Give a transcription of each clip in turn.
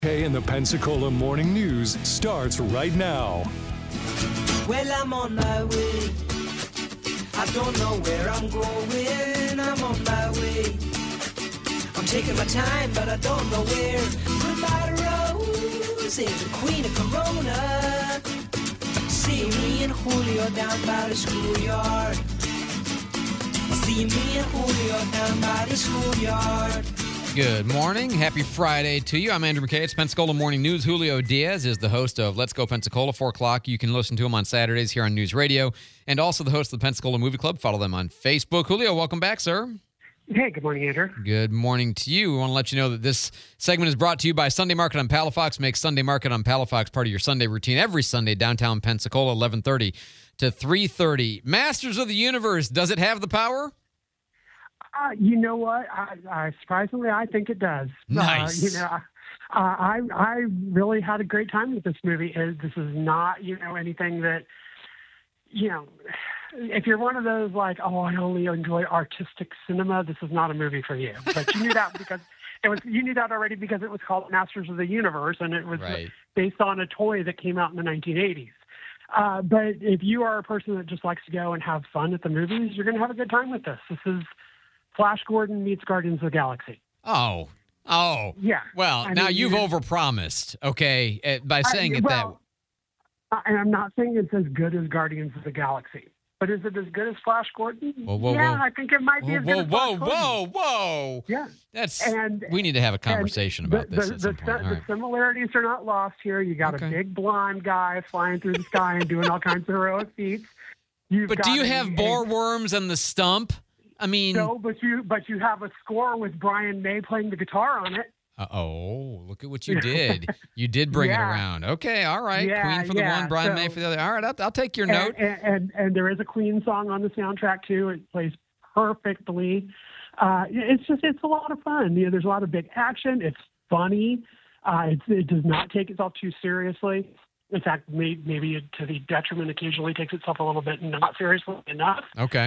Hey, and the Pensacola Morning News starts right now. Well, I'm on my way. I don't know where I'm going. I'm on my way. I'm taking my time, but I don't know where. Goodbye, Rose is the queen of Corona. See me and Julio down by the schoolyard. See me and Julio down by the schoolyard. Good morning. Happy Friday to you. I'm Andrew McKay. It's Pensacola Morning News. Julio Diaz is the host of Let's Go Pensacola, 4 o'clock. You can listen to him on Saturdays here on News Radio, and also the host of the Pensacola Movie Club. Follow them on Facebook. Julio, welcome back, sir. Hey, good morning, Andrew. Good morning to you. We want to let you know that this segment is brought to you by Sunday Market on Palafox. Make Sunday Market on Palafox part of your Sunday routine every Sunday, downtown Pensacola, 11:30 to 3:30. Masters of the Universe, does it have the power? You know what? I surprisingly, I think it does. Nice. I really had a great time with this movie. This is not, anything that, if you're one of those like, oh, I only enjoy artistic cinema, this is not a movie for you. But you knew that because you knew that already because it was called Masters of the Universe, and it was based on a toy that came out in the 1980s. But if you are a person that just likes to go and have fun at the movies, you're going to have a good time with this. This is Flash Gordon meets Guardians of the Galaxy. Oh. Yeah. Well, now you've overpromised, okay, by saying it that way. And I'm not saying it's as good as Guardians of the Galaxy. But is it as good as Flash Gordon? Whoa. I think it might be as good as Flash Gordon. Whoa. Yeah. We need to have a conversation about this at some point. The similarities are not lost here. You got a big blonde guy flying through the sky and doing all kinds of heroic feats. But do you have boar worms and the stump? I mean, no, but you have a score with Brian May playing the guitar on it. Look at what you did. You did bring it around. Okay, all right. Queen for the one, Brian May for the other. All right, I'll take your note. And there is a Queen song on the soundtrack too. It plays perfectly. It's a lot of fun. There's a lot of big action. It's funny. It does not take itself too seriously. In fact, maybe to the detriment, occasionally takes itself a little bit not seriously enough. Okay.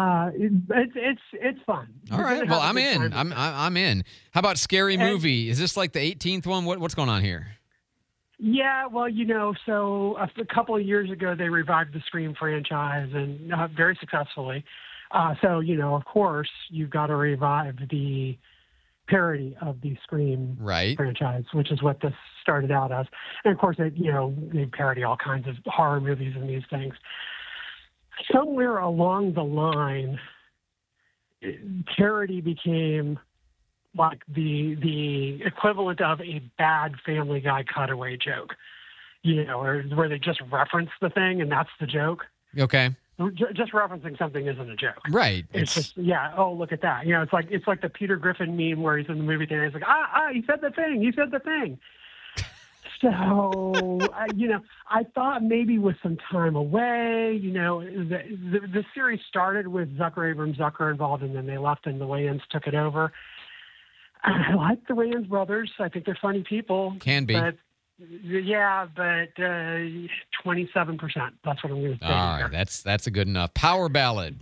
It's fun. All right. Well, I'm in. I'm in. How about Scary Movie? Is this like the 18th one? What's going on here? Yeah. Well, so a couple of years ago they revived the Scream franchise and very successfully. So of course, you've got to revive the parody of the Scream franchise, which is what this started out as. And of course, they parody all kinds of horror movies and these things. Somewhere along the line, parody became like the equivalent of a bad Family Guy cutaway joke, or where they just reference the thing and that's the joke. Okay. Just referencing something isn't a joke. Right. It's just, oh, look at that. It's like the Peter Griffin meme where he's in the movie theater. He's like, he said the thing. So, I thought maybe with some time away, the series started with Zucker, Abrams, Zucker involved, and then they left and the Wayans took it over. I like the Wayans brothers. I think they're funny people. Can be. But 27%. That's what I'm going to say. All right, that's a good enough. Power ballad.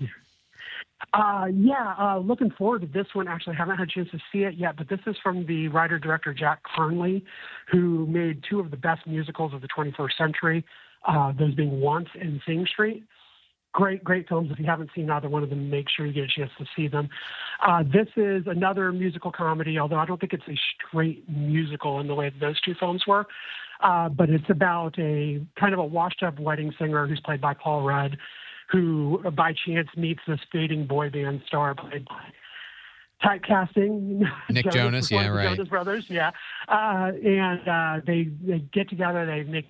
Looking forward to this one. Actually, haven't had a chance to see it yet, but this is from the writer-director Jack Carnley, who made two of the best musicals of the 21st century, those being Once and Sing Street. Great films. If you haven't seen either one of them, make sure you get a chance to see them. This is another musical comedy, although I don't think it's a straight musical in the way that those two films were. But it's about a kind of a washed-up wedding singer who's played by Paul Rudd, who by chance meets this fading boy band star played by typecasting. Nick Jonas, yeah, right. Jonas Brothers, yeah. And they get together.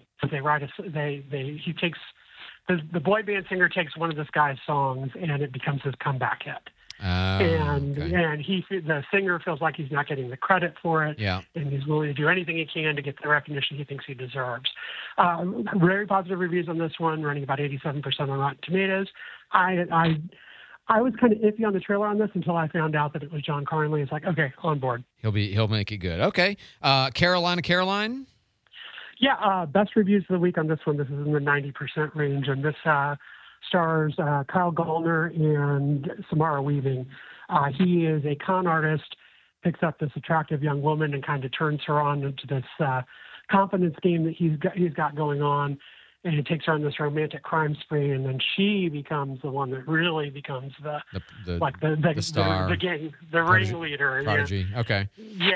He takes. The boy band singer takes one of this guy's songs, and it becomes his comeback hit. And the singer feels like he's not getting the credit for it, and he's willing to do anything he can to get the recognition he thinks he deserves. Very positive reviews on this one, running about 87% on Rotten Tomatoes. I was kind of iffy on the trailer on this until I found out that it was John Carnley. It's like, okay, on board. He'll make it good. Okay, Caroline. Yeah, best reviews of the week on this one. This is in the 90% range, and this stars Kyle Gallner and Samara Weaving. He is a con artist picks up this attractive young woman and kind of turns her on into this confidence game that he's got going on. And he takes her on this romantic crime spree, and then she becomes the one that really becomes the star, the gang, the ringleader. Prodigy. Yeah. Okay.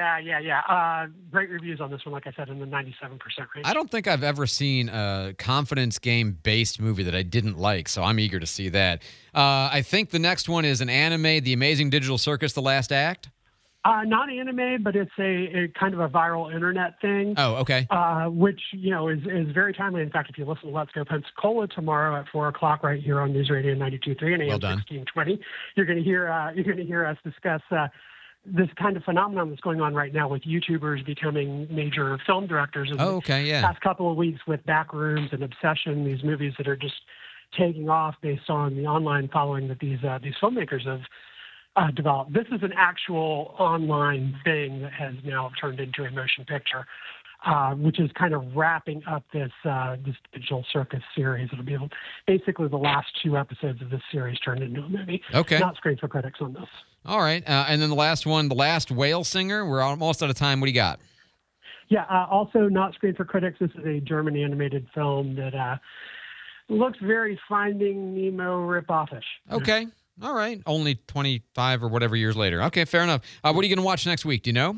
Yeah. Great reviews on this one, like I said, in the 97% range. I don't think I've ever seen a confidence game-based movie that I didn't like, so I'm eager to see that. I think the next one is an anime, The Amazing Digital Circus: The Last Act. Not anime, but it's a kind of a viral internet thing. Oh, okay. Which, is very timely. In fact, if you listen to Let's Go Pensacola tomorrow at 4:00 right here on News Radio 92.3 and AM 1620, you're going to hear us discuss this kind of phenomenon that's going on right now with YouTubers becoming major film directors. Past couple of weeks with Backrooms and Obsession, these movies that are just taking off based on the online following that these filmmakers have developed. This is an actual online thing that has now turned into a motion picture, which is kind of wrapping up this Digital Circus series. It'll be basically the last 2 episodes of this series turned into a movie. Okay. Not screened for critics on this. All right. And then the last one, The Last Whale Singer. We're almost out of time. What do you got? Yeah, also not screened for critics. This is a German animated film that looks very Finding Nemo rip-offish. Okay. All right. Only 25 or whatever years later. Okay, fair enough. What are you going to watch next week? Do you know?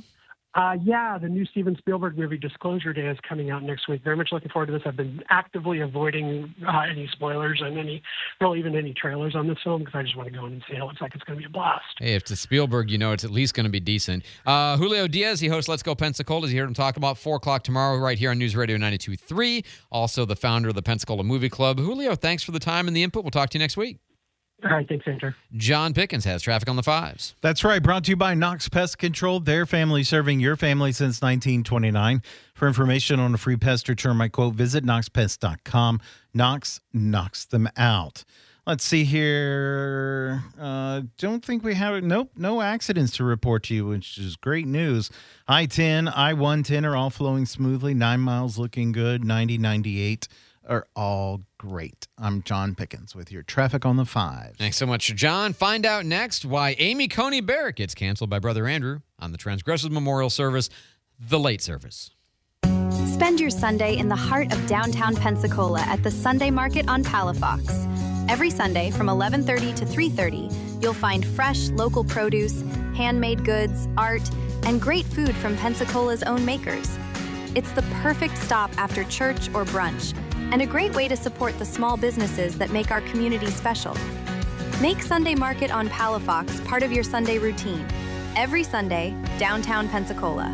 The new Steven Spielberg movie Disclosure Day is coming out next week. Very much looking forward to this. I've been actively avoiding any spoilers and even any trailers on this film because I just want to go in and see it. It looks like it's going to be a blast. Hey, if it's Spielberg, it's at least going to be decent. Julio Diaz, he hosts Let's Go Pensacola. You heard him talk about 4:00 tomorrow right here on News Radio 92.3. Also the founder of the Pensacola Movie Club. Julio, thanks for the time and the input. We'll talk to you next week. All right, thanks, Andrew. John Pickens has traffic on the 5s. That's right. Brought to you by Knox Pest Control. Their family serving your family since 1929. For information on a free pest or termite quote, visit knoxpest.com. Knox knocks them out. Let's see here. Don't think we have it. Nope, no accidents to report to you, which is great news. I-10, I-110 are all flowing smoothly. 9 miles looking good. 90, 98 are all great. I'm John Pickens with your traffic on the 5. Thanks so much, John. Find out next why Amy Coney Barrett gets canceled by Brother Andrew on the Transgressors Memorial Service, the late service. Spend your Sunday in the heart of downtown Pensacola at the Sunday Market on Palafox. Every Sunday from 11:30 to 3:30, you'll find fresh local produce, handmade goods, art, and great food from Pensacola's own makers. It's the perfect stop after church or brunch, and a great way to support the small businesses that make our community special. Make Sunday Market on Palafox part of your Sunday routine. Every Sunday, downtown Pensacola.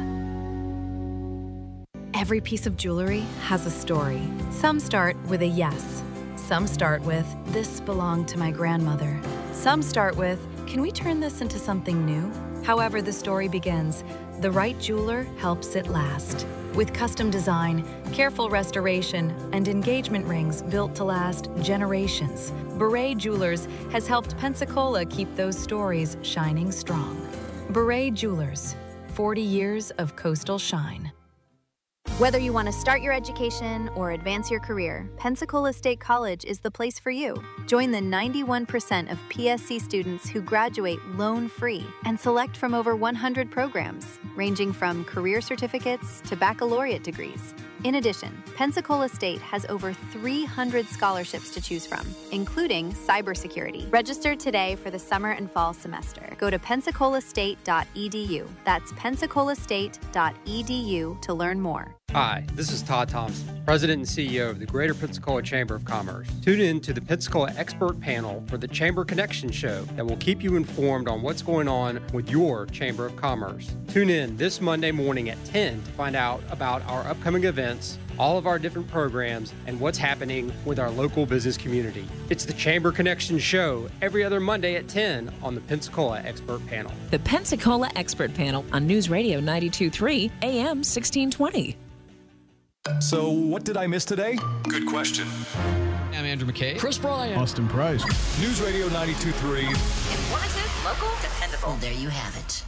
Every piece of jewelry has a story. Some start with a yes. Some start with, this belonged to my grandmother. Some start with, can we turn this into something new? However the story begins, the right jeweler helps it last. With custom design, careful restoration, and engagement rings built to last generations, Beret Jewelers has helped Pensacola keep those stories shining strong. Beret Jewelers, 40 years of coastal shine. Whether you want to start your education or advance your career, Pensacola State College is the place for you. Join the 91% of PSC students who graduate loan-free and select from over 100 programs, ranging from career certificates to baccalaureate degrees. In addition, Pensacola State has over 300 scholarships to choose from, including cybersecurity. Register today for the summer and fall semester. Go to pensacolaState.edu. That's pensacolaState.edu to learn more. Hi, this is Todd Thompson, President and CEO of the Greater Pensacola Chamber of Commerce. Tune in to the Pensacola Expert Panel for the Chamber Connection Show that will keep you informed on what's going on with your Chamber of Commerce. Tune in this Monday morning at 10 to find out about our upcoming events, all of our different programs, and what's happening with our local business community. It's the Chamber Connection Show every other Monday at 10 on the Pensacola Expert Panel. The Pensacola Expert Panel on News Radio 92.3 AM 1620. So, what did I miss today? Good question. I'm Andrew McKay. Chris Bryan. Austin Price. News Radio 92.3. Informative, local, dependable. There you have it.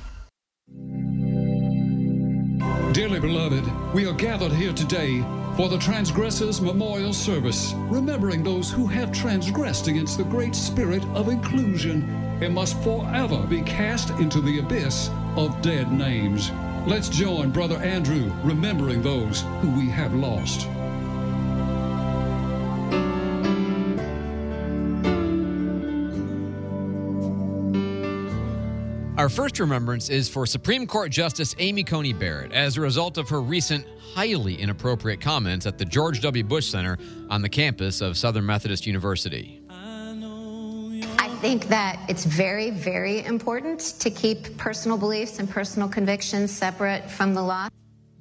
Dearly beloved, we are gathered here today for the Transgressors Memorial Service, remembering those who have transgressed against the great spirit of inclusion and must forever be cast into the abyss of dead names. Let's join Brother Andrew remembering those who we have lost. Our first remembrance is for Supreme Court Justice Amy Coney Barrett as a result of her recent highly inappropriate comments at the George W. Bush Center on the campus of Southern Methodist University. I think that it's very, very important to keep personal beliefs and personal convictions separate from the law.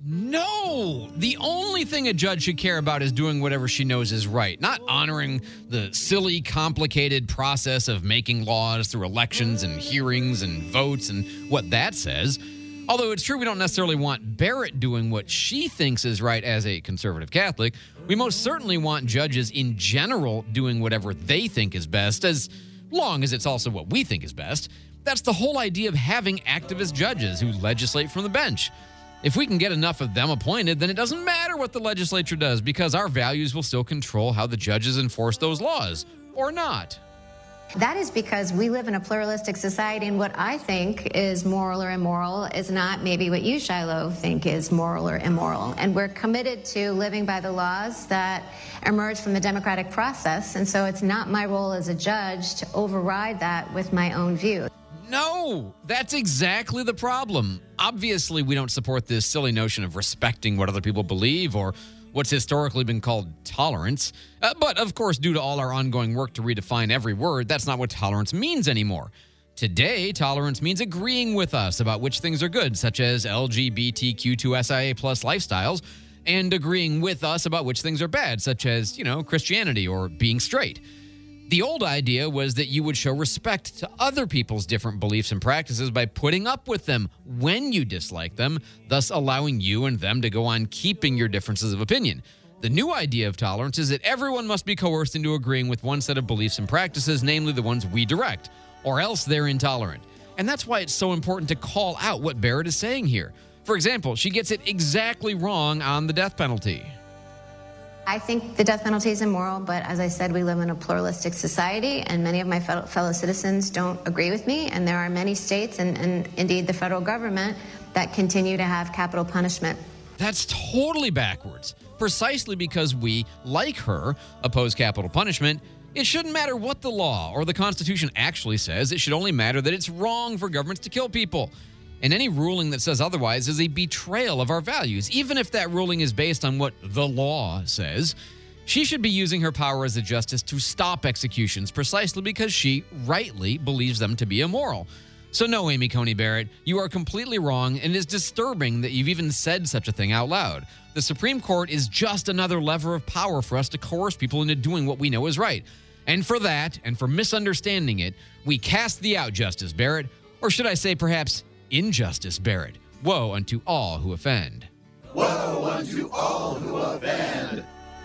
No! The only thing a judge should care about is doing whatever she knows is right, not honoring the silly, complicated process of making laws through elections and hearings and votes and what that says. Although it's true we don't necessarily want Barrett doing what she thinks is right as a conservative Catholic, we most certainly want judges in general doing whatever they think is best, as long as it's also what we think is best. That's the whole idea of having activist judges who legislate from the bench. If we can get enough of them appointed, then it doesn't matter what the legislature does, because our values will still control how the judges enforce those laws, or not. That is because we live in a pluralistic society, and what I think is moral or immoral is not maybe what you, Shiloh, think is moral or immoral. And we're committed to living by the laws that emerge from the democratic process, and so it's not my role as a judge to override that with my own view. No, that's exactly the problem. Obviously, we don't support this silly notion of respecting what other people believe or what's historically been called tolerance. But of course, due to all our ongoing work to redefine every word, that's not what tolerance means anymore. Today, tolerance means agreeing with us about which things are good, such as LGBTQ2SIA+ lifestyles, and agreeing with us about which things are bad, such as, Christianity or being straight. The old idea was that you would show respect to other people's different beliefs and practices by putting up with them when you dislike them, thus allowing you and them to go on keeping your differences of opinion. The new idea of tolerance is that everyone must be coerced into agreeing with one set of beliefs and practices, namely the ones we direct, or else they're intolerant. And that's why it's so important to call out what Barrett is saying here. For example, she gets it exactly wrong on the death penalty. I think the death penalty is immoral, but as I said, we live in a pluralistic society, and many of my fellow citizens don't agree with me, and there are many states and indeed the federal government that continue to have capital punishment. That's totally backwards. Precisely because we, like her, oppose capital punishment, it shouldn't matter what the law or the Constitution actually says. It should only matter that it's wrong for governments to kill people. And any ruling that says otherwise is a betrayal of our values, even if that ruling is based on what the law says. She should be using her power as a justice to stop executions precisely because she rightly believes them to be immoral. So no, Amy Coney Barrett, you are completely wrong, and it is disturbing that you've even said such a thing out loud. The Supreme Court is just another lever of power for us to coerce people into doing what we know is right. And for that, and for misunderstanding it, we cast thee out, Justice Barrett. Or should I say perhaps injustice, Barrett. Woe unto all who offend. Woe unto all who offend.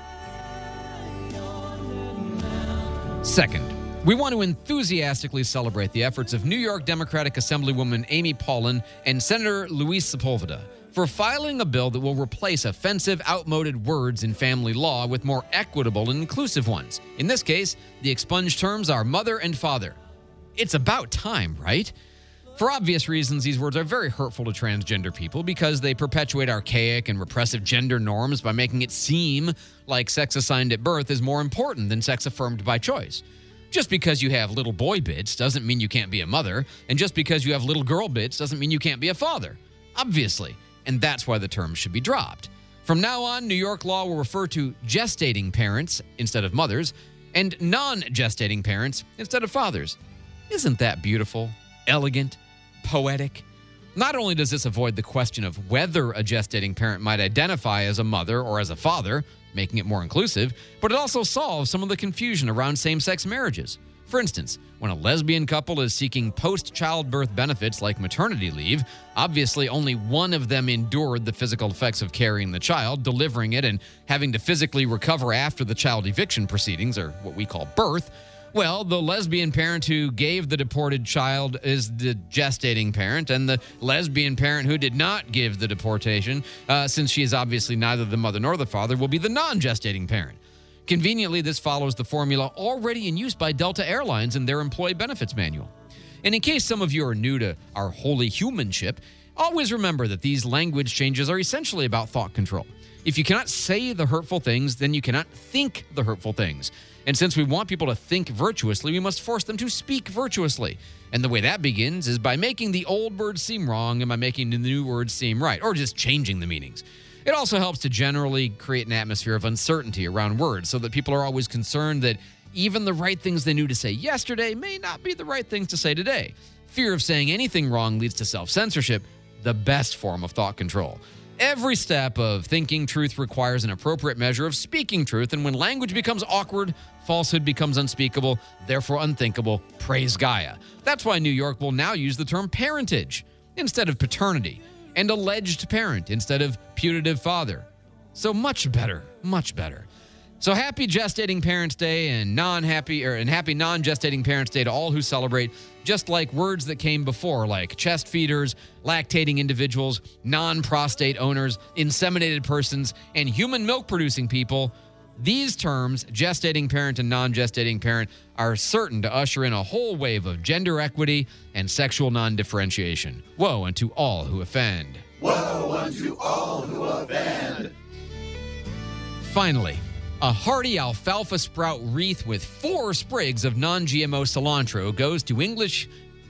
Second, we want to enthusiastically celebrate the efforts of New York Democratic Assemblywoman Amy Paulin and Senator Luis Sepulveda for filing a bill that will replace offensive, outmoded words in family law with more equitable and inclusive ones. In this case, the expunged terms are mother and father. It's about time, right? For obvious reasons, these words are very hurtful to transgender people because they perpetuate archaic and repressive gender norms by making it seem like sex assigned at birth is more important than sex affirmed by choice. Just because you have little boy bits doesn't mean you can't be a mother, and just because you have little girl bits doesn't mean you can't be a father. Obviously, and that's why the terms should be dropped. From now on, New York law will refer to gestating parents instead of mothers, and non-gestating parents instead of fathers. Isn't that beautiful, elegant, poetic? Not only does this avoid the question of whether a gestating parent might identify as a mother or as a father, making it more inclusive, but it also solves some of the confusion around same-sex marriages. For instance, when a lesbian couple is seeking post-childbirth benefits like maternity leave, obviously only one of them endured the physical effects of carrying the child, delivering it, and having to physically recover after the child eviction proceedings, or what we call birth. Well, the lesbian parent who gave the deported child is the gestating parent, and the lesbian parent who did not give the deportation, since she is obviously neither the mother nor the father, will be the non-gestating parent. Conveniently, this follows the formula already in use by Delta Airlines in their employee benefits manual. And in case some of you are new to our holy humanship, always remember that these language changes are essentially about thought control. If you cannot say the hurtful things, then you cannot think the hurtful things. And since we want people to think virtuously, we must force them to speak virtuously. And the way that begins is by making the old words seem wrong and by making the new words seem right, or just changing the meanings. It also helps to generally create an atmosphere of uncertainty around words so that people are always concerned that even the right things they knew to say yesterday may not be the right things to say today. Fear of saying anything wrong leads to self-censorship, the best form of thought control. Every step of thinking truth requires an appropriate measure of speaking truth, and when language becomes awkward, falsehood becomes unspeakable, therefore unthinkable. Praise Gaia. That's why New York will now use the term parentage instead of paternity, and alleged parent instead of putative father. So much better, much better. So happy Gestating Parents' Day and happy non-gestating Parents' Day to all who celebrate, just like words that came before, like chest feeders, lactating individuals, non-prostate owners, inseminated persons, and human milk-producing people. These terms, gestating parent and non-gestating parent, are certain to usher in a whole wave of gender equity and sexual non-differentiation. Woe unto all who offend. Woe unto all who offend. Finally, a hearty alfalfa sprout wreath with 4 sprigs of non-GMO cilantro goes to English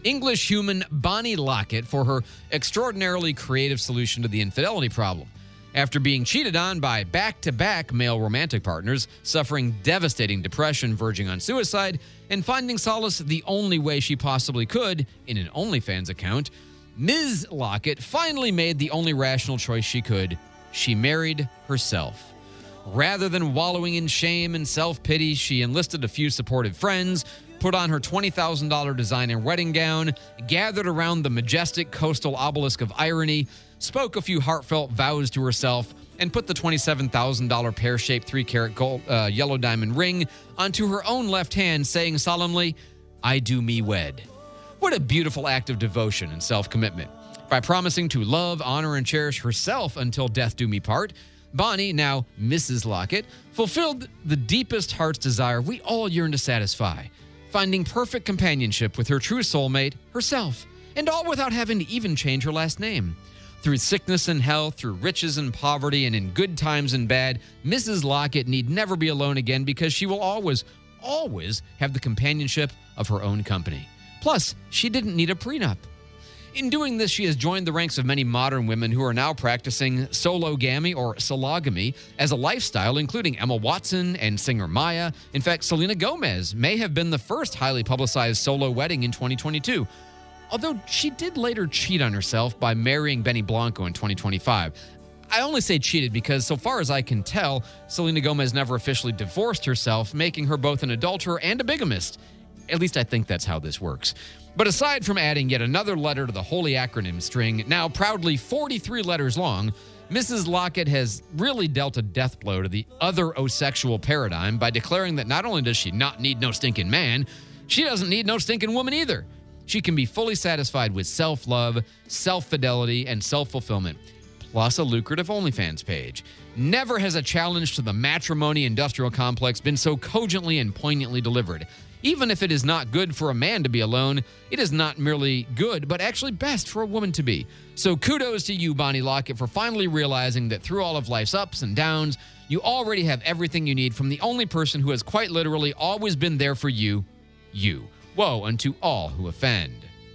human Bonnie Lockett for her extraordinarily creative solution to the infidelity problem. After being cheated on by back-to-back male romantic partners, suffering devastating depression verging on suicide, and finding solace the only way she possibly could in an OnlyFans account, Ms. Lockett finally made the only rational choice she could. She married herself. Rather than wallowing in shame and self-pity, she enlisted a few supportive friends, put on her $20,000 designer wedding gown, gathered around the majestic coastal obelisk of irony, spoke a few heartfelt vows to herself, and put the $27,000 pear-shaped 3-carat gold yellow diamond ring onto her own left hand, saying solemnly, "I do me wed." What a beautiful act of devotion and self-commitment. By promising to love, honor, and cherish herself until death do me part, Bonnie, now Mrs. Lockett, fulfilled the deepest heart's desire we all yearn to satisfy, finding perfect companionship with her true soulmate, herself, and all without having to even change her last name. Through sickness and health, through riches and poverty, and in good times and bad, Mrs. Lockett need never be alone again because she will always, always have the companionship of her own company. Plus, she didn't need a prenup. In doing this, she has joined the ranks of many modern women who are now practicing sologamy or sologamy as a lifestyle, including Emma Watson and singer Maya. In fact, Selena Gomez may have been the first highly publicized solo wedding in 2022, although she did later cheat on herself by marrying Benny Blanco in 2025. I only say cheated because, so far as I can tell, Selena Gomez never officially divorced herself, making her both an adulterer and a bigamist. At least I think that's how this works. But aside from adding yet another letter to the holy acronym string, now proudly 43 letters long, Mrs. Lockett has really dealt a death blow to the other osexual paradigm by declaring that not only does she not need no stinking man, she doesn't need no stinking woman either. She can be fully satisfied with self-love, self-fidelity, and self-fulfillment, plus a lucrative OnlyFans page. Never has a challenge to the matrimony industrial complex been so cogently and poignantly delivered. Even if it is not good for a man to be alone, it is not merely good, but actually best for a woman to be. So kudos to you, Bonnie Lockett, for finally realizing that through all of life's ups and downs, you already have everything you need from the only person who has quite literally always been there for you, you. Woe unto all who offend.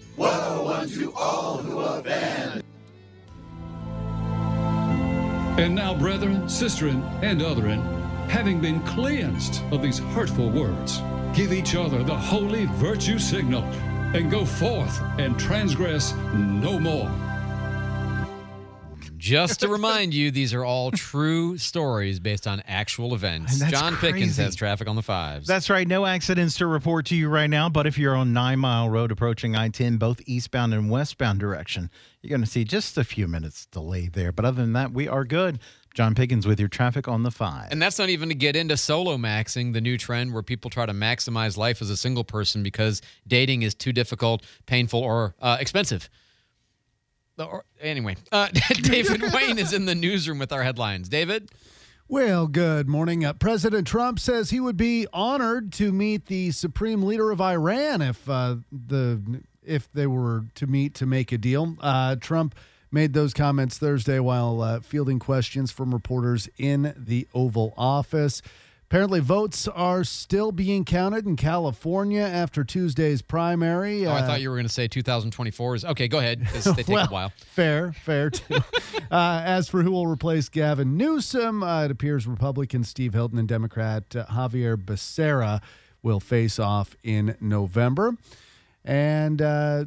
Woe unto all who offend. And now, brethren, sisterin, and otherin, having been cleansed of these hurtful words, give each other the holy virtue signal, and go forth and transgress no more. Just to remind you, these are all true stories based on actual events. John Pickens has traffic on the 5s. That's right. No accidents to report to you right now, but if you're on 9 Mile Road approaching I-10, both eastbound and westbound direction, you're going to see just a few minutes delay there. But other than that, we are good. John Pickens with your traffic on the 5. And that's not even to get into solo maxing, the new trend where people try to maximize life as a single person because dating is too difficult, painful, or expensive. Anyway, David Wayne is in the newsroom with our headlines. David? Well, good morning. President Trump says he would be honored to meet the supreme leader of Iran if if they were to meet to make a deal. Trump made those comments Thursday while fielding questions from reporters in the Oval Office. Apparently, votes are still being counted in California after Tuesday's primary. I thought you were going to say 2024 is okay. Go ahead, because they take a while. Fair too. As for who will replace Gavin Newsom, it appears Republican Steve Hilton and Democrat Javier Becerra will face off in November. And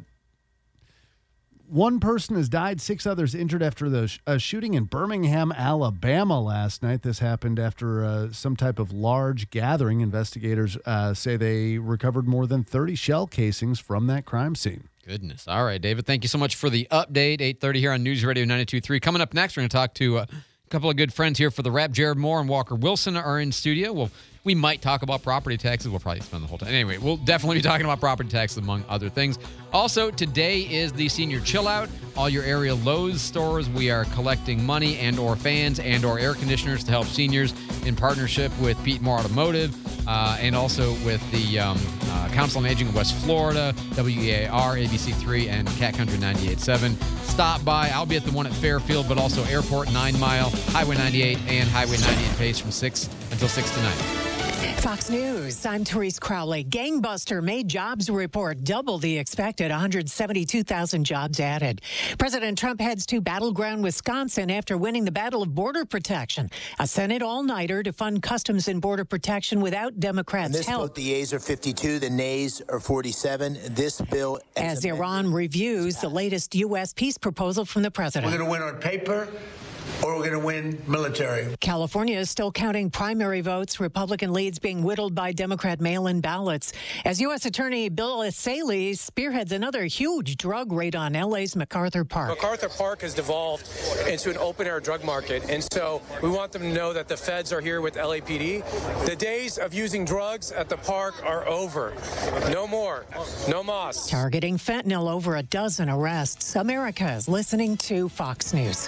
one person has died, 6 others injured after a shooting in Birmingham, Alabama last night. This happened after some type of large gathering. Investigators say they recovered more than 30 shell casings from that crime scene. Goodness. All right, David, thank you so much for the update. 8:30 here on News Radio 92.3. Coming up next, we're going to talk to a couple of good friends here for the Wrap. Jared Moore and Walker Wilson are in studio. We might talk about property taxes. We'll probably spend the whole time. Anyway, we'll definitely be talking about property taxes, among other things. Also, today is the Senior Chill Out. All your area Lowe's stores, we are collecting money and or fans and or air conditioners to help seniors in partnership with Pete Moore Automotive and also with the Council on Aging of West Florida, WEAR, ABC3, and Cat Country 98.7. Stop by. I'll be at the one at Fairfield, but also Airport, 9 Mile, Highway 98, and Highway 98 Pace from 6 until 6 tonight. Fox News, I'm Therese Crowley. Gangbuster May jobs report double the expected 172,000 jobs added. President Trump heads to battleground Wisconsin after winning the Battle of Border Protection, a Senate all-nighter to fund Customs and Border Protection without Democrats' help. Vote, the yeas are 52, the nays are 47. This bill, as Iran reviews the latest U.S. peace proposal from the president. We're going to win on paper, or we're going to win military. California is still counting primary votes. Republican leads being whittled by Democrat mail-in ballots. As U.S. Attorney Bill Essayli spearheads another huge drug raid on L.A.'s MacArthur Park. MacArthur Park has devolved into an open-air drug market, and so we want them to know that the feds are here with LAPD. The days of using drugs at the park are over. No more. No mas. Targeting fentanyl, over a dozen arrests. America is listening to Fox News.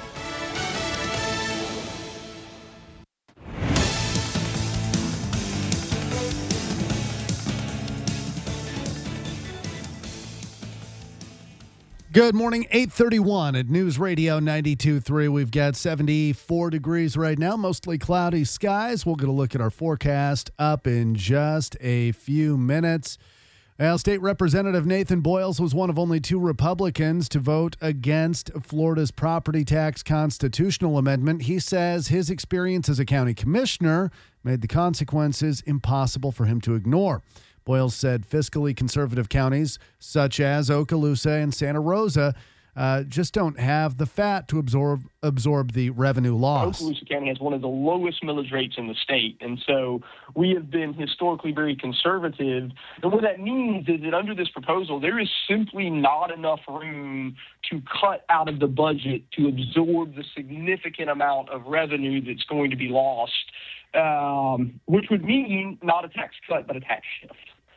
Good morning, 8:31 at News Radio 92.3. We've got 74 degrees right now, mostly cloudy skies. We'll get a look at our forecast up in just a few minutes. Well, State Representative Nathan Boyles was one of only 2 Republicans to vote against Florida's property tax constitutional amendment. He says his experience as a county commissioner made the consequences impossible for him to ignore. Boyles said fiscally conservative counties such as Okaloosa and Santa Rosa just don't have the fat to absorb the revenue loss. Okaloosa County has one of the lowest millage rates in the state, and so we have been historically very conservative. And what that means is that under this proposal, there is simply not enough room to cut out of the budget to absorb the significant amount of revenue that's going to be lost, which would mean not a tax cut, but a tax shift.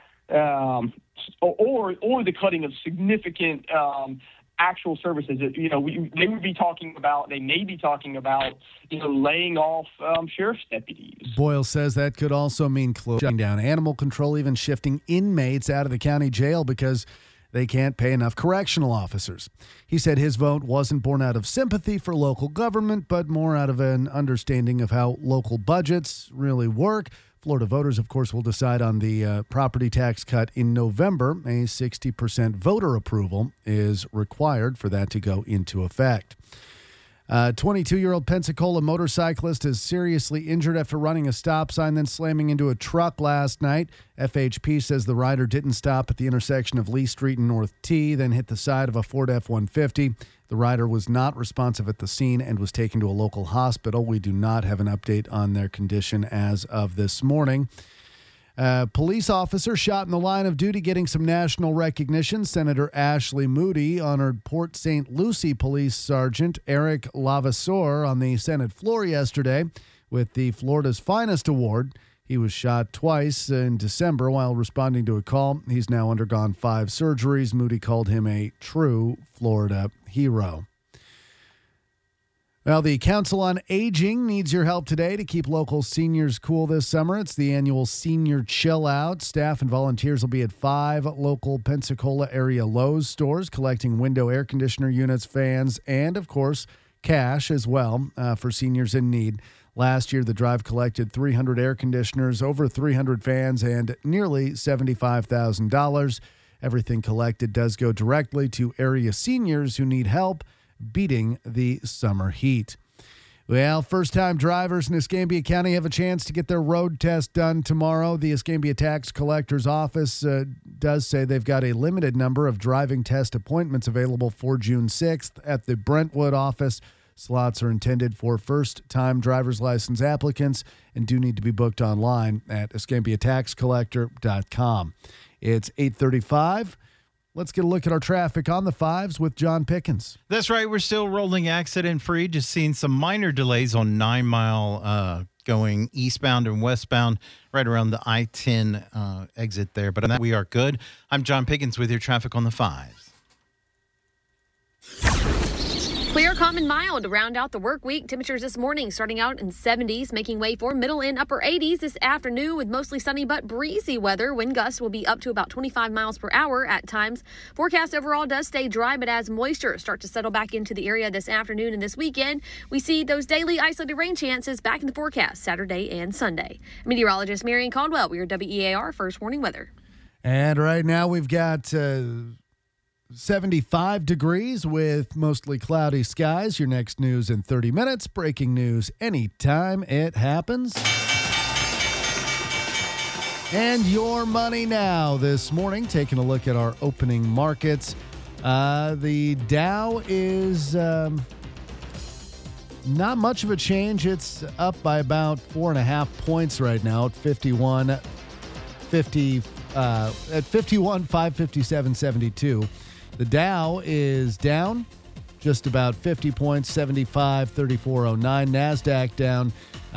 Or the cutting of significant actual services. They may be talking about laying off sheriff's deputies. Boyle says that could also mean closing down animal control, even shifting inmates out of the county jail because they can't pay enough correctional officers. He said his vote wasn't born out of sympathy for local government, but more out of an understanding of how local budgets really work. Florida voters, of course, will decide on the property tax cut in November. A 60% voter approval is required for that to go into effect. 22-year-old Pensacola motorcyclist is seriously injured after running a stop sign, then slamming into a truck last night. FHP says the rider didn't stop at the intersection of Lee Street and North T, then hit the side of a Ford F-150. The rider was not responsive at the scene and was taken to a local hospital. We do not have an update on their condition as of this morning. Police officer shot in the line of duty getting some national recognition. Senator Ashley Moody honored Port St. Lucie Police Sergeant Eric Lavasseur on the Senate floor yesterday with the Florida's Finest Award. He was shot twice in December while responding to a call. He's now undergone 5 surgeries. Moody called him a true Florida hero. Well, the Council on Aging needs your help today to keep local seniors cool this summer. It's the annual Senior Chill Out. Staff and volunteers will be at 5 local Pensacola area Lowe's stores collecting window air conditioner units, fans, and, of course, cash as well for seniors in need. Last year, the drive collected 300 air conditioners, over 300 fans, and nearly $75,000. Everything collected does go directly to area seniors who need help beating the summer heat. Well, first-time drivers in Escambia County have a chance to get their road test done tomorrow. The Escambia Tax Collector's Office does say they've got a limited number of driving test appointments available for June 6th at the Brentwood office. Slots are intended for first-time driver's license applicants and do need to be booked online at escambiataxcollector.com. It's 8:35. Let's get a look at our traffic on the 5s with John Pickens. That's right. We're still rolling accident-free. Just seeing some minor delays on 9 Mile going eastbound and westbound right around the I-10 exit there. But on that, we are good. I'm John Pickens with your traffic on the 5s. Clear, calm, and mild to round out the work week. Temperatures this morning starting out in 70s, making way for middle and upper 80s this afternoon with mostly sunny but breezy weather. Wind gusts will be up to about 25 miles per hour at times. Forecast overall does stay dry, but as moisture starts to settle back into the area this afternoon and this weekend, we see those daily isolated rain chances back in the forecast Saturday and Sunday. Meteorologist Marion Caldwell, we are WEAR First Warning Weather. And right now we've got 75 degrees with mostly cloudy skies. Your next news in 30 minutes. Breaking news anytime it happens. And your money now this morning. Taking a look at our opening markets. The Dow is not much of a change. It's up by about 4.5 points right now at 51,557.72. The Dow is down just about 50 points, 75,3409. NASDAQ down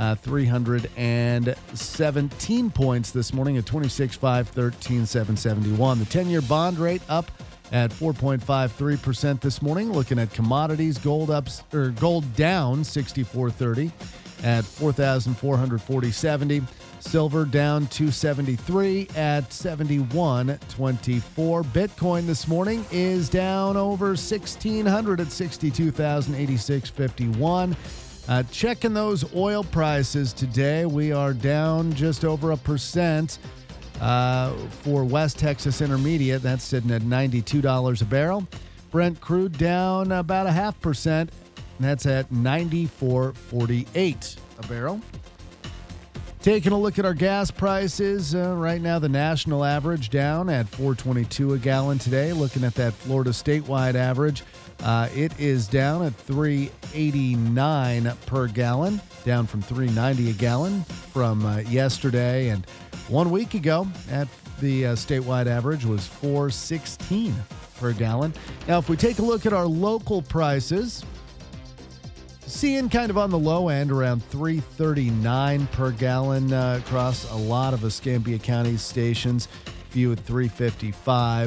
317 points this morning at 26,513,771. The 10-year bond rate up at 4.53% this morning. Looking at commodities, gold down 64.30 at 4,440.70. Silver down 273 at 71.24. Bitcoin this morning is down over 1,600 at 62,086.51. Checking those oil prices today, we are down just over 1% for West Texas Intermediate. That's sitting at $92 a barrel. Brent crude down about 0.5%. And that's at $94.48 a barrel. Taking a look at our gas prices, right now the national average down at $4.22 a gallon today. Looking at that Florida statewide average, it is down at $3.89 per gallon, down from $3.90 a gallon from yesterday. And 1 week ago, at the statewide average was $4.16 per gallon. Now, if we take a look at our local prices, seeing kind of on the low end around $3.39 per gallon across a lot of Escambia County stations. Few at $3.55.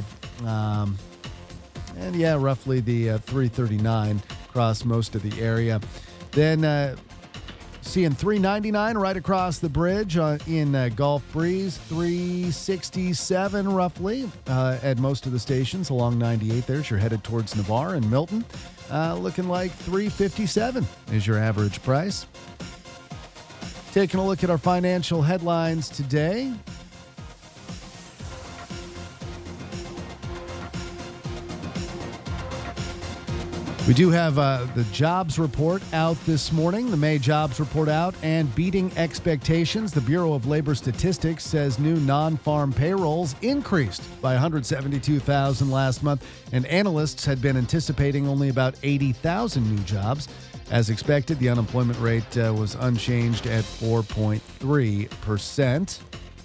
And yeah, roughly the $3.39 across most of the area. Then seeing $3.99 right across the bridge in Gulf Breeze. $3.67 roughly at most of the stations along 98 there as you're headed towards Navarre and Milton. Looking like $3.57 is your average price. Taking a look at our financial headlines today. We do have the jobs report out this morning, the May jobs report out, and beating expectations. The Bureau of Labor Statistics says new non-farm payrolls increased by 172,000 last month, and analysts had been anticipating only about 80,000 new jobs. As expected, the unemployment rate was unchanged at 4.3%.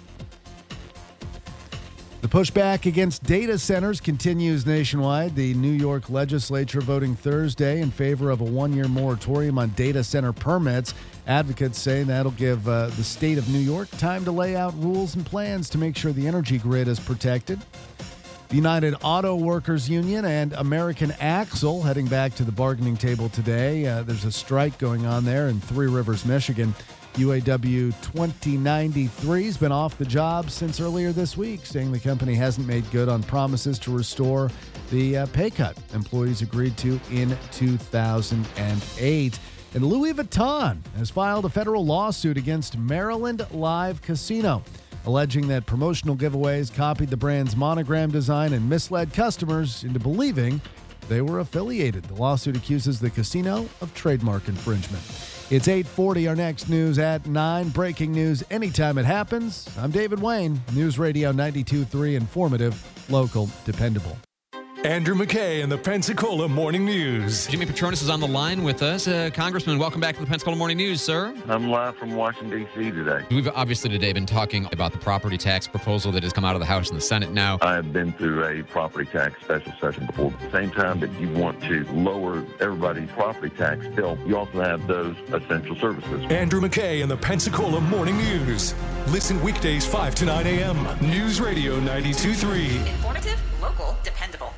The pushback against data centers continues nationwide. The New York legislature voting Thursday in favor of a one-year moratorium on data center permits. Advocates say that'll give the state of New York time to lay out rules and plans to make sure the energy grid is protected. The United Auto Workers Union and American Axle heading back to the bargaining table today. There's a strike going on there in Three Rivers, Michigan. UAW 2093 has been off the job since earlier this week, saying the company hasn't made good on promises to restore the pay cut employees agreed to in 2008. And Louis Vuitton has filed a federal lawsuit against Maryland Live Casino, alleging that promotional giveaways copied the brand's monogram design and misled customers into believing they were affiliated. The lawsuit accuses the casino of trademark infringement. It's 8:40. Our next news at 9. Breaking news anytime it happens. I'm David Wayne, News Radio 92.3, informative, local, dependable. Andrew McKay and the Pensacola Morning News. Jimmy Patronis is on the line with us. Congressman, welcome back to the Pensacola Morning News, sir. I'm live from Washington, D.C. today. We've obviously today been talking about the property tax proposal that has come out of the House and the Senate now. I've been through a property tax special session before. At the same time that you want to lower everybody's property tax bill, you also have those essential services. Andrew McKay and the Pensacola Morning News. Listen weekdays 5 to 9 a.m. News Radio 92.3. Informative, local, dependable.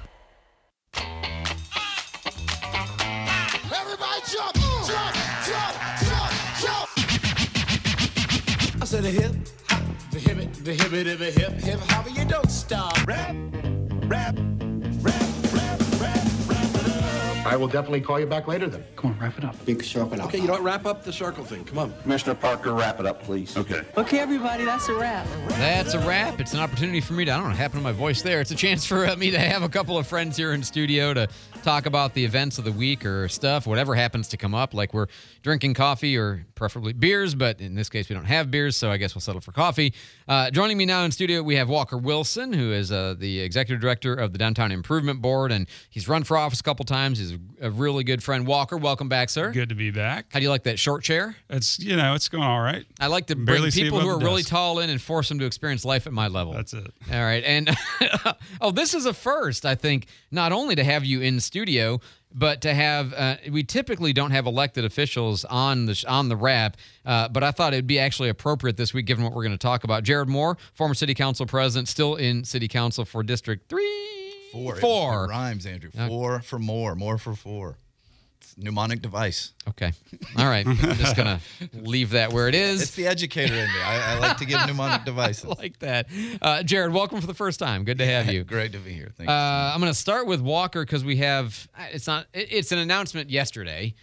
Everybody jump, jump, jump, jump, jump. I said a hip, hop, the hip, the hip, hip, hip, hip, hop, you don't stop. Rap, rap, rap, rap, rap, rap it up. I will definitely call you back later then. Come on, wrap it up. Big circle out. Okay, you know what? Wrap up the circle thing. Come on. Commissioner Parker, wrap it up, please. Okay. Okay, everybody, that's a wrap. That's a wrap. It's an opportunity for me to, I don't know what happened to my voice there. It's a chance for me to have a couple of friends here in studio to talk about the events of the week or stuff, whatever happens to come up. Like we're drinking coffee or preferably beers, but in this case we don't have beers, so I guess we'll settle for coffee. Joining me now in studio, we have Walker Wilson, who is the executive director of the Downtown Improvement Board, and he's run for office a couple times. He's a really good friend. Walker, welcome back, sir. Good to be back. How do you like that short chair? It's it's going all right. I like to bring people who are really tall in and force them to experience life at my level. That's it. All right. And this is a first, I think, not only to have you in studio, but to have we typically don't have elected officials on the wrap, but I thought it'd be actually appropriate this week given what we're going to talk about. Jared Moore, former city council president, still in city council for District 3. Four. It rhymes, Andrew. Four for more for four. Mnemonic device. Okay. All right. I'm just going to leave that where it is. It's the educator in me. I like to give mnemonic devices. I like that. Jared, welcome for the first time. Good to have you. Great to be here. Thank you. I'm going to start with Walker because we have, it's an announcement yesterday,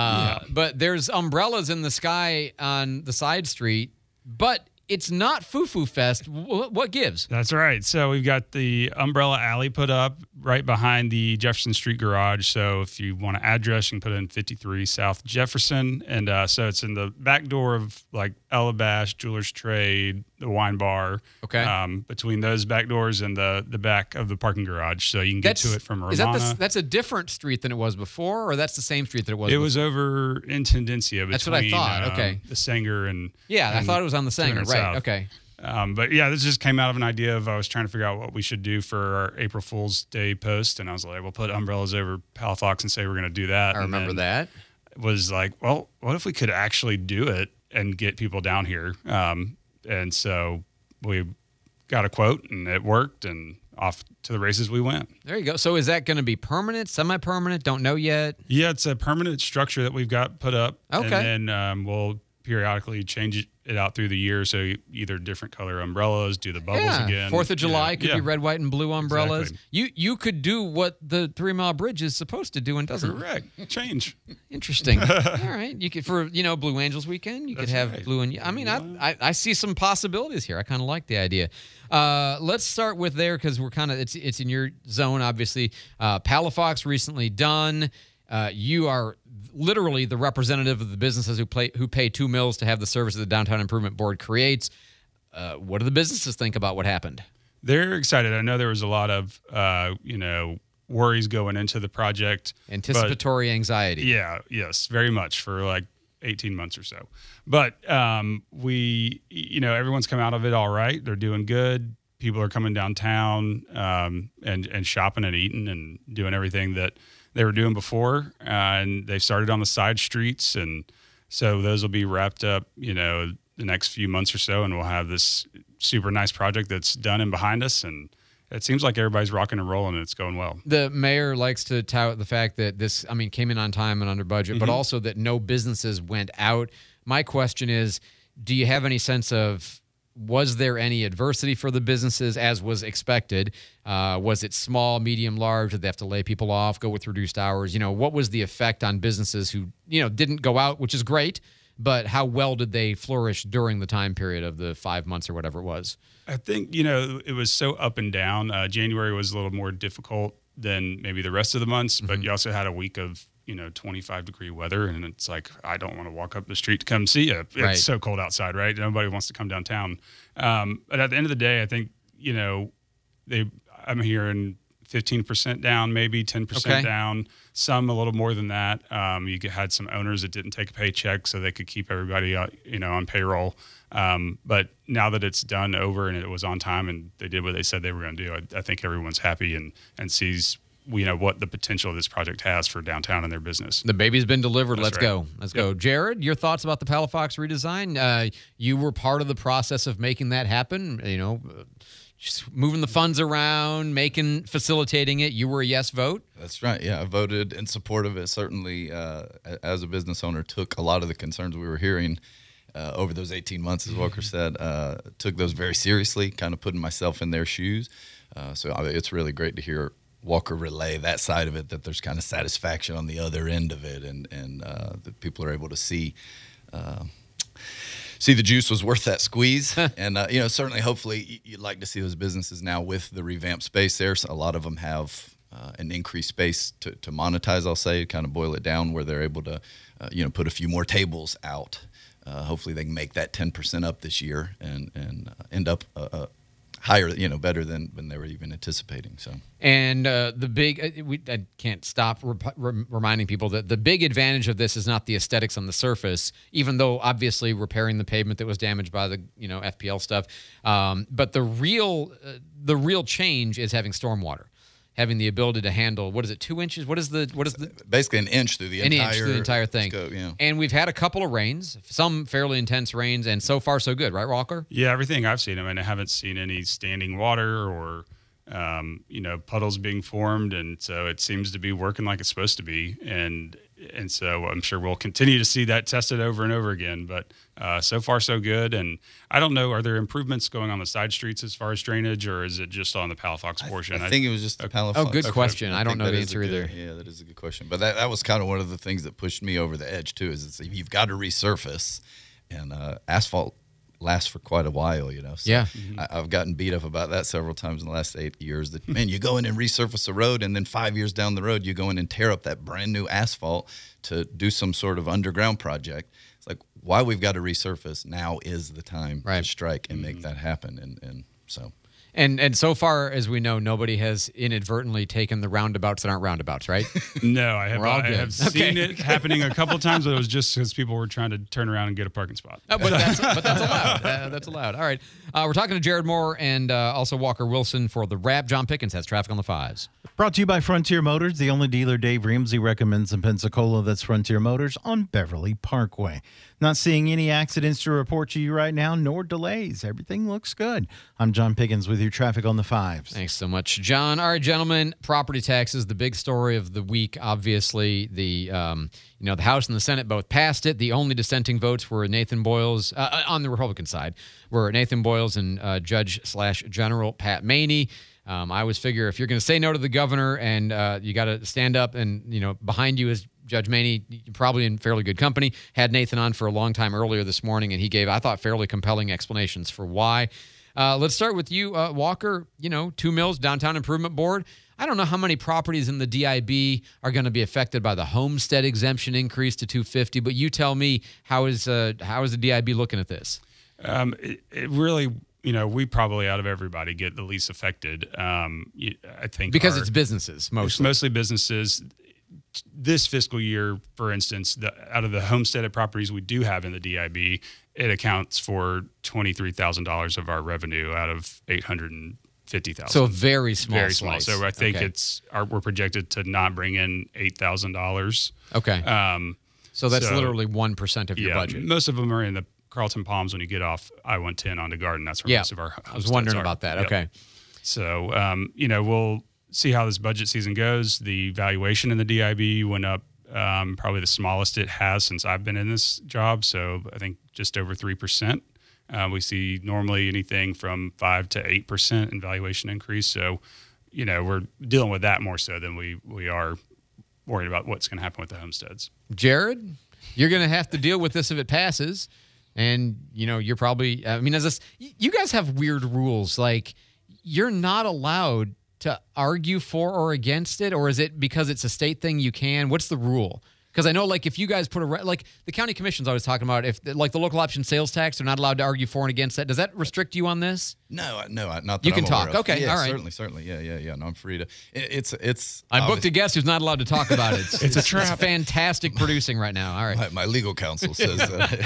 but there's umbrellas in the sky on the side street, but it's not Foo-Foo Fest. What gives? That's right. So we've got the umbrella alley put up right behind the Jefferson Street garage. So if you want an address, you can put it in 53 South Jefferson. And so it's in the back door of like Elabash, Jewelers Trade, the wine bar. Okay. Between those back doors and the back of the parking garage. So you can get to it from Ramona. That's a different street than it was before, or that's the same street that it was before? It was over Intendencia. That's what I thought. Okay. The Sanger and... Yeah, I thought it was on the Sanger. Right. South. Okay. But yeah, this just came out of an idea of I was trying to figure out what we should do for our April Fool's Day post, and I was like, we'll put umbrellas over Palafox and say we're going to do that. I remember that. Was like, well, what if we could actually do it and get people down here? And so we got a quote, and it worked, and off to the races we went. There you go. So is that going to be permanent, semi-permanent? Don't know yet. Yeah, it's a permanent structure that we've got put up. Okay. And then we'll periodically change it out through the year. So either different color umbrellas, do the bubbles again. 4th of July could be red, white, and blue umbrellas. Exactly. You could do what the 3 Mile Bridge is supposed to do and doesn't. Correct. Change. Interesting. All right. You could, for Blue Angels weekend, you could have blue and I mean, I see some possibilities here. I kind of like the idea. Let's start with there because we're kind of it's in your zone, obviously. Palafox recently done. You are literally the representative of the businesses who pay $2 million to have the service that the Downtown Improvement Board creates. What do the businesses think about what happened? They're excited. I know there was a lot of worries going into the project. Anticipatory anxiety. Yeah, yes, very much for like 18 months or so. But we, everyone's come out of it all right. They're doing good. People are coming downtown and shopping and eating and doing everything that they were doing before, and they started on the side streets, and so those will be wrapped up, the next few months or so, and we'll have this super nice project that's done and behind us, and it seems like everybody's rocking and rolling and it's going well. The mayor likes to tout the fact that this, came in on time and under budget, but also that no businesses went out. My question is, do you have any sense of, was there any adversity for the businesses as was expected? Was it small, medium, large? Did they have to lay people off, go with reduced hours? What was the effect on businesses who, didn't go out, which is great, but how well did they flourish during the time period of the 5 months or whatever it was? I think, it was so up and down. January was a little more difficult than maybe the rest of the months, but you also had a week of, 25-degree weather, and it's like, I don't want to walk up the street to come see you. It's so cold outside, right? Nobody wants to come downtown. But at the end of the day, I think, I'm hearing 15% down, maybe 10% down, some a little more than that. You had some owners that didn't take a paycheck so they could keep everybody, on payroll. But now that it's done over and it was on time and they did what they said they were going to do, I think everyone's happy and sees, what the potential of this project has for downtown and their business. The baby's been delivered. That's Let's go. Let's go. Jared, your thoughts about the Palafox redesign? You were part of the process of making that happen, just moving the funds around, facilitating it. You were a yes vote? That's right. Yeah, I voted in support of it. Certainly, as a business owner, took a lot of the concerns we were hearing over those 18 months, as Walker said, took those very seriously, kind of putting myself in their shoes. So it's really great to hear Walker relay that side of it, that there's kind of satisfaction on the other end of it, and that people are able to see the juice was worth that squeeze. And, certainly, hopefully, you'd like to see those businesses now with the revamped space there. So a lot of them have an increased space to monetize, I'll say, kind of boil it down where they're able to, put a few more tables out. Hopefully they can make that 10% up this year and end up higher, better than they were even anticipating. So, and the big, I can't stop reminding people that the big advantage of this is not the aesthetics on the surface, even though obviously repairing the pavement that was damaged by the FPL stuff. But the real change is having stormwater. Having the ability to handle, 2 inches? What is the basically an inch through the entire thing. Scope, And we've had a couple of rains, some fairly intense rains, and so far so good, right, Walker? Yeah, everything I've seen. I haven't seen any standing water or puddles being formed, and so it seems to be working like it's supposed to be. And so I'm sure we'll continue to see that tested over and over again. But so far, so good. And I don't know, are there improvements going on the side streets as far as drainage, or is it just on the Palafox portion? I think it was just the Palafox. Oh, good question. I don't know the answer either. Yeah, that is a good question. But that was kind of one of the things that pushed me over the edge, too, is you've got to resurface. And asphalt lasts for quite a while, So yeah. I've gotten beat up about that several times in the last 8 years. That, man, you go in and resurface a road, and then 5 years down the road, you go in and tear up that brand new asphalt to do some sort of underground project. It's like, why we've got to resurface, now is the time to strike and make that happen. And so. And so far as we know, nobody has inadvertently taken the roundabouts that aren't roundabouts, right? No, I have seen Okay. it happening a couple times, but it was just because people were trying to turn around and get a parking spot. But that's allowed. That's allowed. All right. We're talking to Jared Moore and also Walker Wilson for the Wrap. John Pickens has traffic on the 5s. Brought to you by Frontier Motors, the only dealer Dave Ramsey recommends in Pensacola. That's Frontier Motors on Beverly Parkway. Not seeing any accidents to report to you right now, nor delays. Everything looks good. I'm John Pickens with your traffic on the 5s. Thanks so much, John. All right, gentlemen, property taxes, the big story of the week, obviously. The House and the Senate both passed it. The only dissenting votes were Nathan Boyles, on the Republican side, were Nathan Boyles and Judge/General Pat Maney. I always figure if you're going to say no to the governor and you got to stand up and, behind you is Judge Maney, probably in fairly good company. Had Nathan on for a long time earlier this morning, and he gave, I thought, fairly compelling explanations for why. Let's start with you, Walker. 2 mills, Downtown Improvement Board. I don't know how many properties in the DIB are going to be affected by the homestead exemption increase to $250, but you tell me, how is the DIB looking at this? It really, we probably out of everybody get the least affected. I think because it's businesses mostly. It's mostly businesses. This fiscal year, for instance, out of the homesteaded properties we do have in the DIB, it accounts for $23,000 of our revenue out of $850,000. So very small. Very small. So I think we're projected to not bring in $8,000. Okay. So that's literally 1% of your budget. Most of them are in the Carlton Palms when you get off I-110 onto Garden. That's where most of our homesteads I was wondering are. about that. Yep. Okay. So, we'll see how this budget season goes. The valuation in the DIB went up probably the smallest it has since I've been in this job. So I think just over 3%. We see normally anything from 5 to 8% in valuation increase. So, we're dealing with that more so than we are worried about what's going to happen with the homesteads. Jared, you're going to have to deal with this if it passes. And, you're probably, you guys have weird rules. Like, you're not allowed to argue for or against it, or is it because it's a state thing you can? What's the rule? Because I know, like, if you guys put like the county commission's always talking about if, like, the local option sales tax, they're not allowed to argue for and against that. Does that restrict you on this? No, not that you can I'm talk. aware of. Okay, yeah, all right. Certainly. Yeah. No, I'm free to. It's. I booked a guest who's not allowed to talk about it. It's a trap. It's fantastic producing right now. All right. My legal counsel says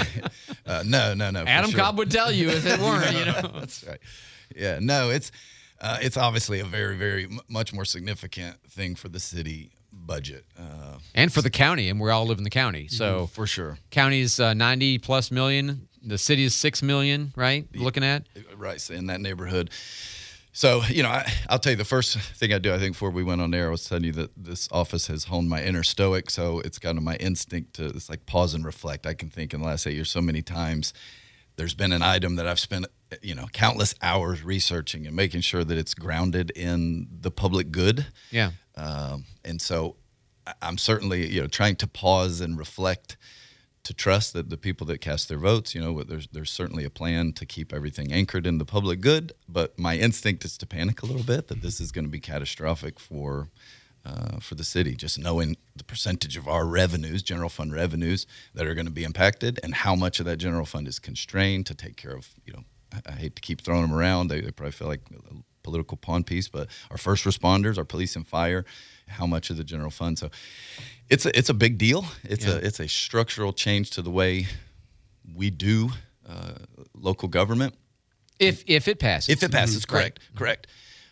no. Adam sure. Cobb would tell you if it weren't. That's right. Yeah, no, it's obviously a very, very much more significant thing for the city budget and for the county, and we all live in the county, so for sure. County's 90 plus million. The city is 6 million, right? Looking at right, so in that neighborhood. So I'll tell you the first thing I do. I think before we went on air, I was telling you that this office has honed my inner stoic. So it's kind of my instinct to like pause and reflect. I can think in the last 8 years so many times. There's been an item that I've spent, countless hours researching and making sure that it's grounded in the public good. Yeah. And so I'm certainly, trying to pause and reflect, to trust that the people that cast their votes, there's certainly a plan to keep everything anchored in the public good. But my instinct is to panic a little bit that this is going to be catastrophic for the city, just knowing the percentage of our revenues, general fund revenues, that are going to be impacted, and how much of that general fund is constrained to take care of, I hate to keep throwing them around. They probably feel like a political pawn piece, but our first responders, our police and fire, how much of the general fund. So it's a big deal. It's a structural change to the way we do local government. If it passes. If it passes, Right. correct.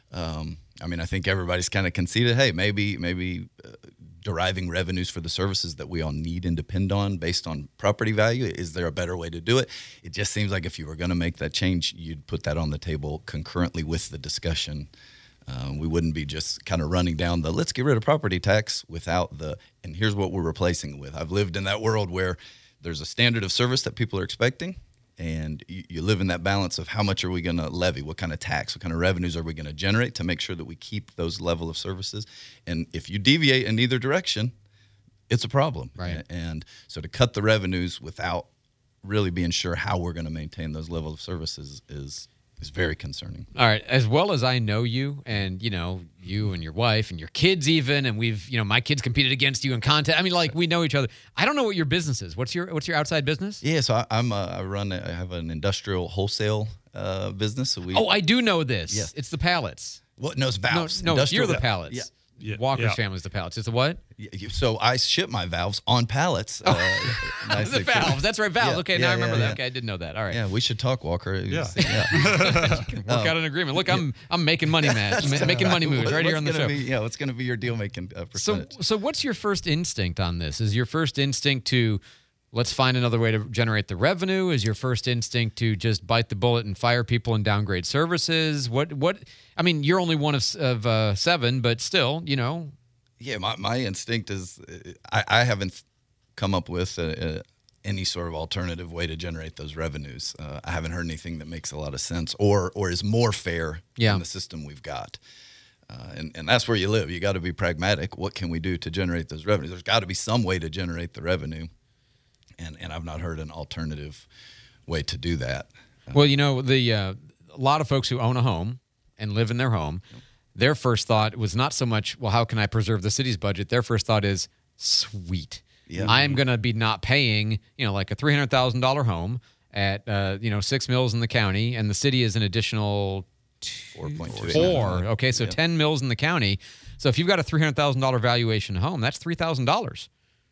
I think everybody's kind of conceded, hey, maybe deriving revenues for the services that we all need and depend on based on property value. Is there a better way to do it? It just seems like if you were going to make that change, you'd put that on the table concurrently with the discussion. We wouldn't be just kind of running down the let's get rid of property tax without and here's what we're replacing it with. I've lived in that world where there's a standard of service that people are expecting, and you live in that balance of how much are we going to levy, what kind of tax, what kind of revenues are we going to generate to make sure that we keep those level of services. And if you deviate in either direction, it's a problem. Right. And so to cut the revenues without really being sure how we're going to maintain those level of services is very concerning. All right. As well as I know you and, you and your wife and your kids even, and we've, my kids competed against you in contest. We know each other. I don't know what your business is. What's your outside business? Yeah. So I have an industrial wholesale business. So I do know this. Yes. It's the pallets. Well, no, it's valves. No, you're the pallets. Yeah. Walker's family's the pallets. It's a what? So I ship my valves on pallets. The valves. That's right, valves. Okay, now I remember that. Okay, I didn't know that. All right. Yeah, we should talk, Walker. Yeah. Work out an agreement. Look, I'm making money, man. Making money moves right here on the show. What's going to be your deal making percentage? So what's your first instinct on this? Is your first instinct to let's find another way to generate the revenue? Is your first instinct to just bite the bullet and fire people and downgrade services? What? You're only one of 7, but still, Yeah, my instinct is I haven't come up with any sort of alternative way to generate those revenues. I haven't heard anything that makes a lot of sense or is more fair than the system we've got. And that's where you live. You got to be pragmatic. What can we do to generate those revenues? There's got to be some way to generate the revenue. And I've not heard an alternative way to do that. Well, a lot of folks who own a home and live in their home, their first thought was not so much, well, how can I preserve the city's budget? Their first thought is, sweet. Yeah. I am going to be not paying, like a $300,000 home at, 6 mills in the county, and the city is an additional 4.2. Okay, so 10 mills in the county. So if you've got a $300,000 valuation home, that's $3,000.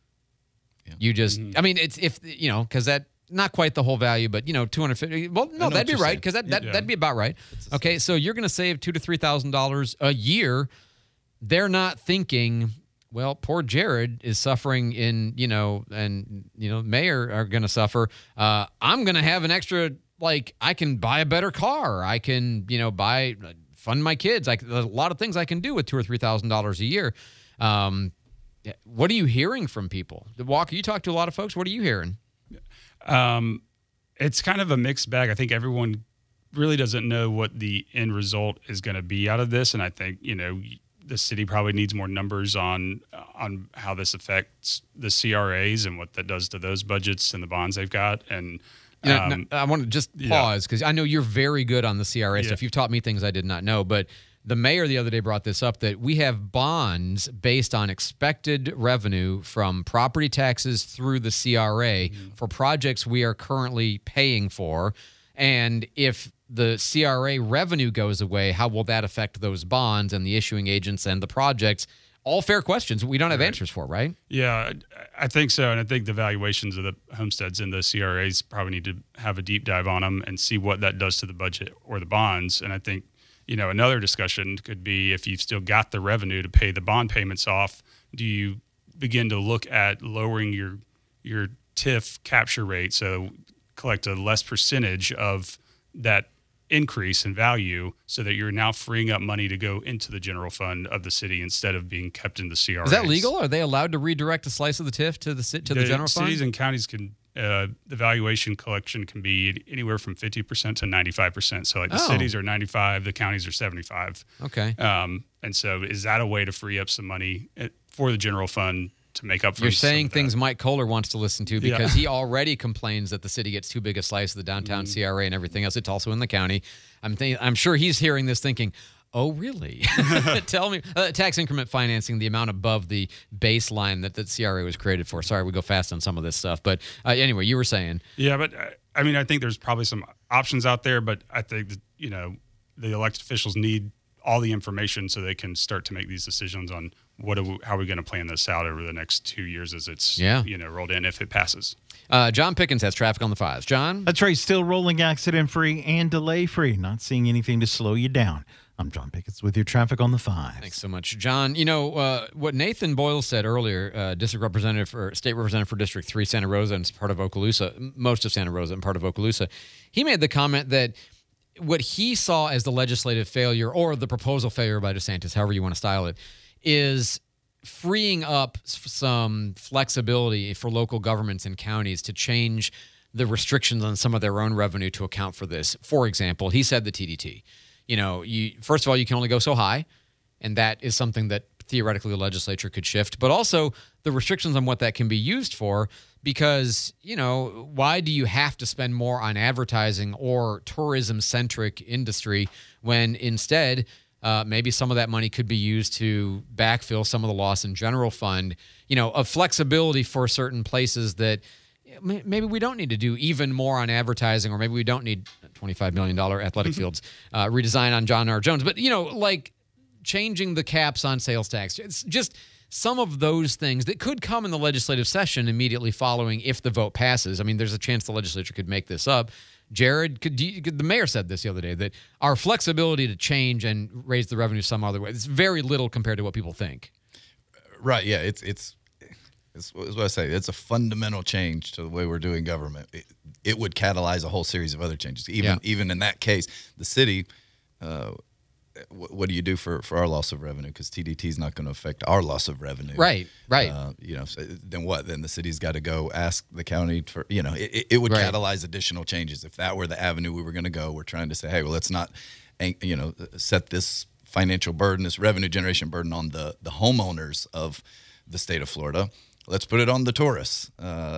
You just, it's because that not quite the whole value, but 250. Well, no, that'd be right because that'd be about right. Okay, so you're going to save $2,000 to $3,000 a year. They're not thinking, well, poor Jared is suffering mayor are going to suffer. I'm going to have an extra. Like I can buy a better car. I can buy fund my kids. There's a lot of things I can do with $2,000 or $3,000 a year. What are you hearing from people? Walker, you talk to a lot of folks. What are you hearing? It's kind of a mixed bag. I think everyone really doesn't know what the end result is going to be out of this. And I think, the city probably needs more numbers on how this affects the CRAs and what that does to those budgets and the bonds they've got. And I want to just pause because I know you're very good on the CRA stuff. You've taught me things I did not know, but the mayor the other day brought this up, that we have bonds based on expected revenue from property taxes through the CRA for projects we are currently paying for. And if the CRA revenue goes away, how will that affect those bonds and the issuing agents and the projects? All fair questions we don't have answers for, right? Yeah, I think so. And I think the valuations of the homesteads and the CRAs probably need to have a deep dive on them and see what that does to the budget or the bonds. And I think, another discussion could be, if you've still got the revenue to pay the bond payments off, do you begin to look at lowering your TIF capture rate, so collect a less percentage of that increase in value, so that you're now freeing up money to go into the general fund of the city instead of being kept in the CRAs. Is that legal? Are they allowed to redirect a slice of the TIF to the general fund? Cities and counties can. The valuation collection can be anywhere from 50% to 95%. So the cities are 95, the counties are 75. Okay. And so is that a way to free up some money for the general fund to make up for? You're saying things Mike Kohler wants to listen to, because he already complains that the city gets too big a slice of the downtown CRA and everything else. It's also in the county. I'm sure he's hearing this thinking, oh, really? Tell me. Tax increment financing, the amount above the baseline that the CRA was created for. Sorry, we go fast on some of this stuff. But anyway, you were saying. Yeah, but I think there's probably some options out there, but I think that, the elected officials need all the information so they can start to make these decisions on how are we going to plan this out over the next 2 years as it's rolled in, if it passes. John Pickens has traffic on the 5s. John? That's right. Still rolling accident-free and delay-free. Not seeing anything to slow you down. I'm John Pickens with your traffic on the 5. Thanks so much, John. What Nathan Boyle said earlier, state representative for District 3, Santa Rosa, and part of Okaloosa, most of Santa Rosa and part of Okaloosa, he made the comment that what he saw as the legislative failure, or the proposal failure by DeSantis, however you want to style it, is freeing up some flexibility for local governments and counties to change the restrictions on some of their own revenue to account for this. For example, he said the TDT. First of all, you can only go so high, and that is something that theoretically the legislature could shift, but also the restrictions on what that can be used for, because, why do you have to spend more on advertising or tourism-centric industry when instead maybe some of that money could be used to backfill some of the loss in general fund, of flexibility for certain places that maybe we don't need to do even more on advertising, or maybe we don't need $25 million athletic fields redesign on John R. Jones. But, changing the caps on sales tax. It's just some of those things that could come in the legislative session immediately following if the vote passes. I mean, there's a chance the legislature could make this up. Jared, the mayor said this the other day, that our flexibility to change and raise the revenue some other way, it's very little compared to what people think. Right, yeah, it's what I say. It's a fundamental change to the way we're doing government. It would catalyze a whole series of other changes. Even in that case, the city, what do you do for our loss of revenue? Because TDT is not going to affect our loss of revenue. Right. So then what? Then the city's got to go ask the county for, it would catalyze additional changes. If that were the avenue we were going to go, we're trying to say, hey, well, let's not, set this financial burden, this revenue generation burden on the homeowners of the state of Florida. Let's put it on the tourists.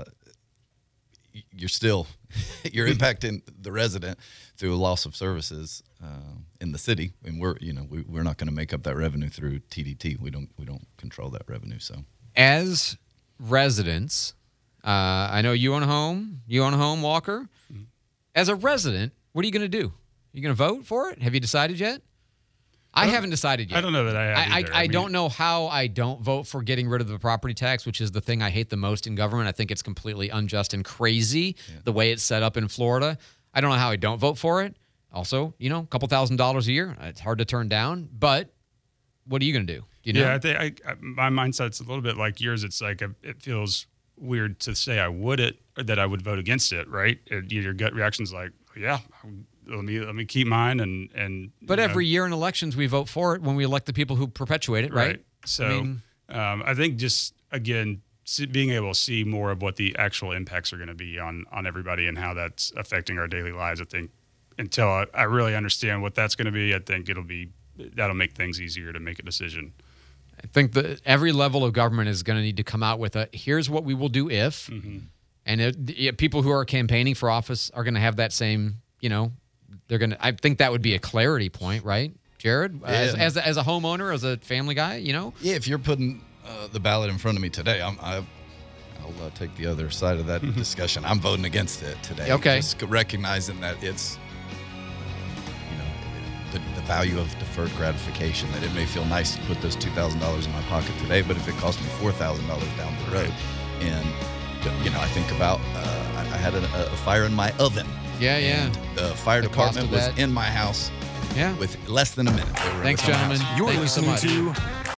You're impacting the resident through a loss of services in the city, and we're not going to make up that revenue through TDT. We don't control that revenue. So, as residents, I know you own a home. You own a home, Walker. Mm-hmm. As a resident, what are you going to do? You going to vote for it? Have you decided yet? I haven't decided yet. I don't know that I have either. I don't know how I don't vote for getting rid of the property tax, which is the thing I hate the most in government. I think it's completely unjust and crazy the way it's set up in Florida. I don't know how I don't vote for it. Also, a couple $1,000s a year, it's hard to turn down. But what are you going to do? Yeah, I think my mindset's a little bit like yours. It's like it feels weird to say I would vote against it, right? Your gut reaction's like, yeah, let me keep mine and. But every year in elections, we vote for it when we elect the people who perpetuate it, right? So I think just again being able to see more of what the actual impacts are going to be on everybody and how that's affecting our daily lives. I think until I really understand what that's going to be, I think that'll make things easier to make a decision. I think that every level of government is going to need to come out with here's what we will do if, and people who are campaigning for office are going to have that same, I think that would be a clarity point, right, Jared? Yeah. As a homeowner, as a family guy, Yeah, if you're putting the ballot in front of me today, I'll take the other side of that discussion. I'm voting against it today. Okay. Just recognizing that it's, the value of deferred gratification, that it may feel nice to put those $2,000 in my pocket today, but if it costs me $4,000 down the road, and, I think about, I had a fire in my oven. Yeah. And the fire department was in my house with less than a minute. Thanks, gentlemen. You're Thank you so listening much. to